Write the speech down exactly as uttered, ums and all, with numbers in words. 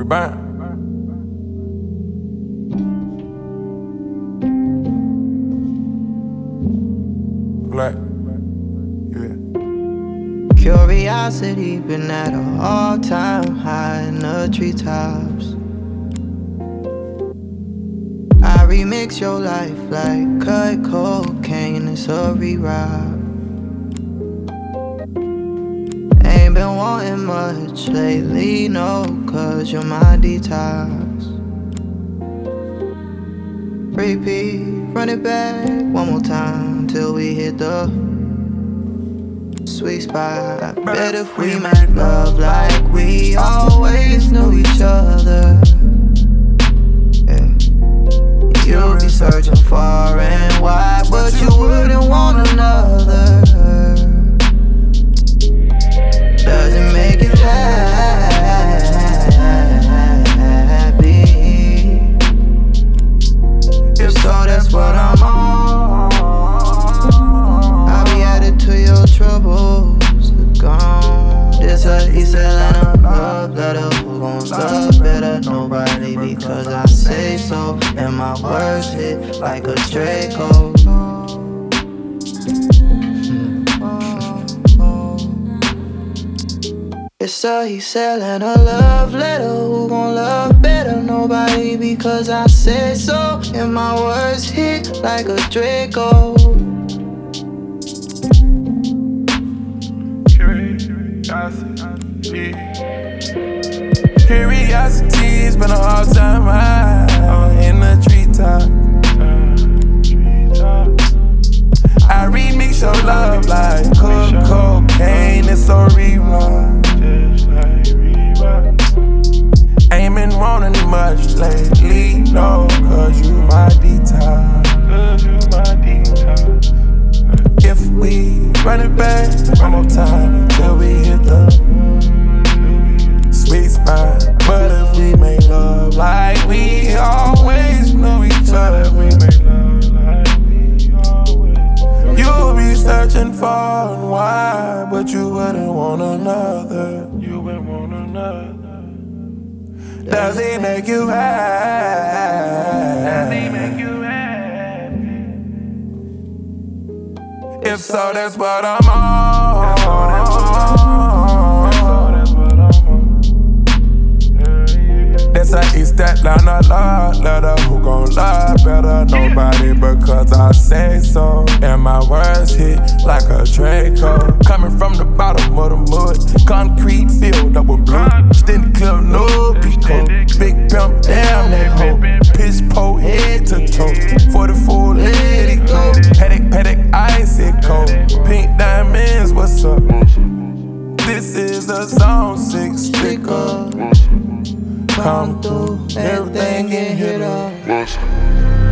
Burn. Black. Yeah. Curiosity been at an all-time high in the treetops. I remix your life like cut cocaine, it's a reroute. Ain't been wanting much lately, no, cause you're my detox. Repeat, run it back one more time till we hit the sweet spot. Bet if we make love like we always knew each other, yeah. You'll be searching far and wide, but you wouldn't want another. Does it make you happy? If so, that's what I'm on. I'll be added to your troubles, they're gone. This a East Atlanta love letter. Who gon' love better? Nobody, because I say so. And my words hit like a Draco. It's a East Atlanta love letter. Who gon' love better? Nobody, because I say so. And my words hit like a Draco. Curiosity. Curiosity's been an all-time high in the treetop. I remix your love like cook cocaine, it's a rewind. Ain't been wanting much lately, no, cause you my detox. If we run it back one more time till we hit the sweet spot. But if we make love like we always knew each other, you'll be searching far and wide, but you wouldn't want another. You wouldn't want another. Does it make you happy? Does it make you happy? If so, that's what I'm on. That's a East Atlanta love letter. Who gon' love better? Nobody, because I say so. And my words hit like a Draco. Coming from the bottom of the mud, concrete filled up with blue. Extended clip, no pico. Big pimp, damn that hoe. Pitch pole, head to toe. forty-four, let it go. Paddock, paddock, icy cold. Pink diamonds, what's up? This is a zone six sticker. Come through, everything get hit up.